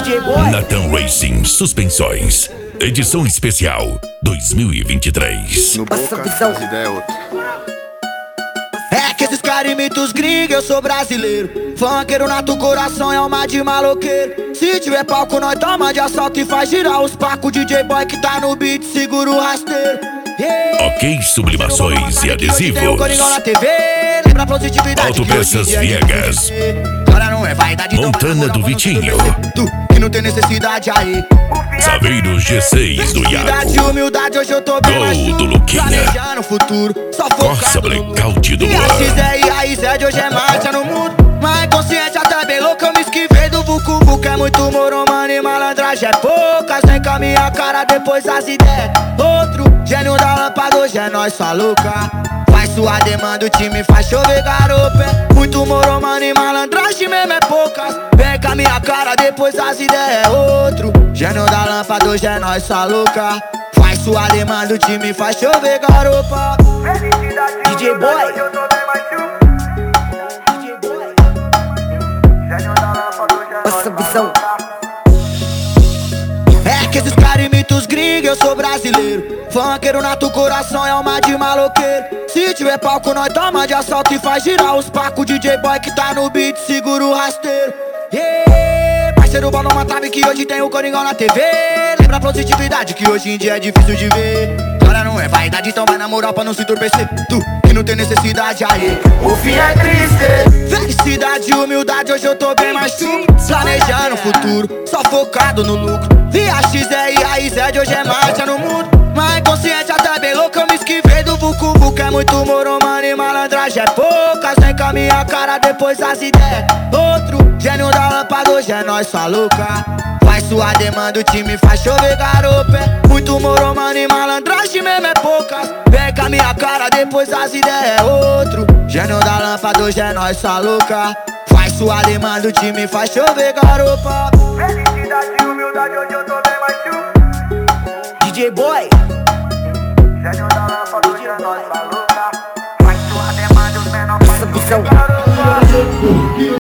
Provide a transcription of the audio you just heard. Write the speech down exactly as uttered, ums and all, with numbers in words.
J Boy. Nathan Racing Suspensões, edição especial dois mil e vinte e três. No Passa boca, visão. as ideias é outra. É que esses caras imitam os gringos, eu sou brasileiro. Funkeiro nato, coração é alma de maloqueiro. Se tiver palco, nós toma de assalto e faz girar os pacos. D J Boy que tá no beat, segura o rasteiro. Yeah. Ok, sublimações e adesivos. Tem o Coringão na T V, lembra a positividade. Autopeças que hoje em dia é Viegas. difícil. Agora não é vaidade, então Montana vai do namorar Vitinho. Tu, que não tem necessidade aí. Saveiros G seis do Humildade, Iago. humildade, hoje eu tô bem Gol mais do chulo. Luquinha. Planejando o futuro, só Corsa focado no Blackout do E a Luan. X é e a I Z de hoje é marcha no mundo. Mas consciência tá bem louca, eu me esquivei do Vucu Vucu. É muito moro, mano, e malandragem é poucas. Vem com a minha cara, depois as ideias. Outro gênio da lâmpada, hoje é nós, sua louca. Faz sua demanda, o time faz chover garopa. É muito moro, mano, e malandragem mesmo é poucas. Vem com a minha cara, depois as ideias. Outro gênio da lâmpada, hoje é nós, sua louca. Faz sua demanda, o time faz chover garopa. D J Boy. Passa visão. É que esses caras imitam os gringos, eu sou brasileiro. Funkeiro nato, coração é alma de maloqueiro. Se tiver palco, nós toma de assalto e faz girar os pacos. D J Boy que tá no beat, segura o rasteiro. Yeah. Parceiro, bola uma trave que hoje tem o Coringão na T V. Lembra a positividade que hoje em dia é difícil de ver. Agora não é vaidade, então vai na moral pra não se entorpecer. Tu, que não tem necessidade aí, o fim é triste. Felicidade e humildade, hoje eu tô bem mais chulo. Planejando o futuro, só focado no lucro. V A X é e a I Z hoje é marcha no mundo. Mas consciência tá bem louca, eu me esquivei do Vucu Vucu. É muito moro, mano, e malandragem é poucas. Vem com a minha cara, depois as ideias. Outro gênio da lâmpada, hoje é nós, sua louca. Faz sua demanda, o time faz chover garopa. É muito moro, mano, e malandragem mesmo é poucas. Vem com a minha cara, depois as ideias. Outro gênio da lâmpada, hoje é nós, sua louca. Faz sua demanda, o time faz chover garopa. Felicidade e humildade, hoje eu tô bem mais chulo. D J Boy. Gênio da lâmpada, hoje é nós, tá louca. Faz sua demanda, os menores Passa visão.